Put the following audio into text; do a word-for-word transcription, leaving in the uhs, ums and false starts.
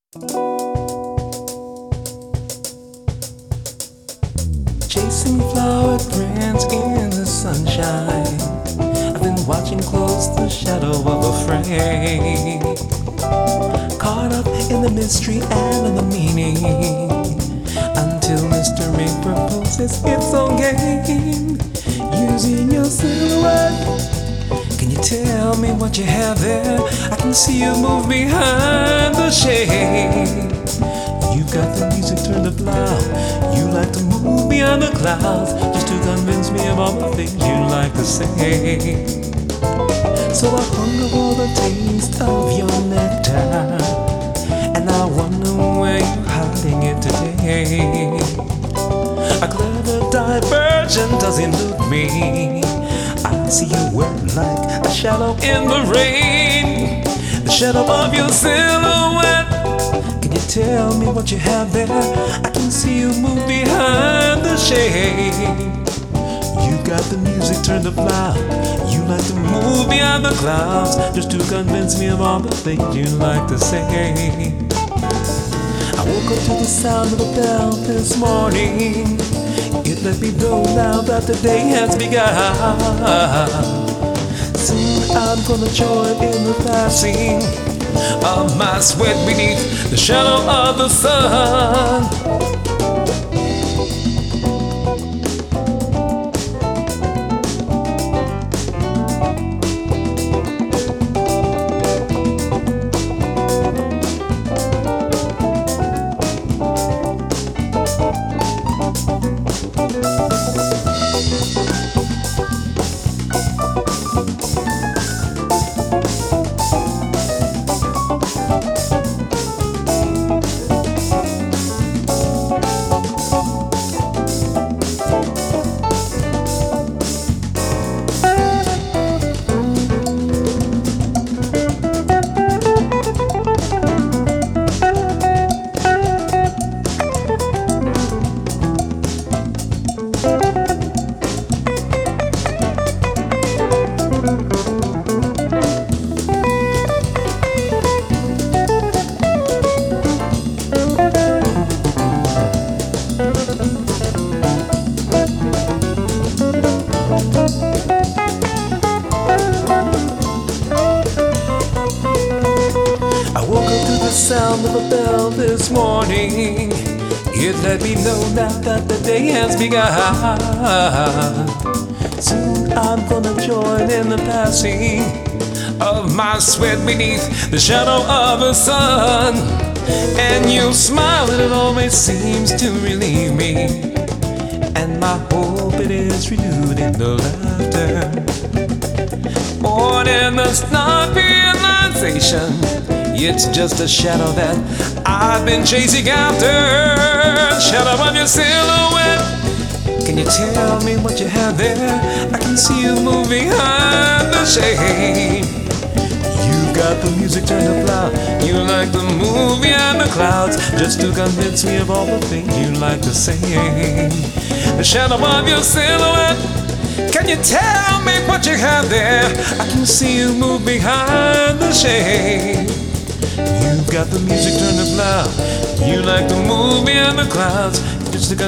Chasing flower prints in the sunshine. I've been watching close the shadow of a frame, caught up in the mystery and in the meaning, until mystery proposes its own game. Using your silhouette, can you tell me what you have there? I can see you move behind the shade. You got the music turned up loud. You like to move beyond the clouds, just to convince me of all the things you like to say. So I hunger for the taste of your nectar, and I wonder where you're hiding it today. A clever diversion does elude me. I see you work like a shadow in the rain, the shadow of your silhouette. Can you tell me what you have there? I can see you move behind the shade. You got the music turned up loud. You like to move beyond the clouds, just to convince me of all the things you like to say. I woke up to the sound of a bell this morning. It let me know now that the day has begun. Soon I'm gonna join in the passing of my sweat beneath the shadow of the sun. I woke up to the sound of a bell this morning. It let me know now that the day has begun. Soon I'm gonna join in the passing of my sweat beneath the shadow of the sun. And you smile and it always seems to relieve me, and my hope it is renewed in the laughter. More than a snark realization, it's just a shadow that I've been chasing after. Shadow of your silhouette. Can you tell me what you have there? I can see you move behind the shade. You got the music turned up loud. You like to move beyond the clouds, just to convince me of all the things you like to say. The shadow of your silhouette. Can you tell me what you have there? I can see you move behind the shade. You got the music turned up loud. You like to move beyond the clouds, just to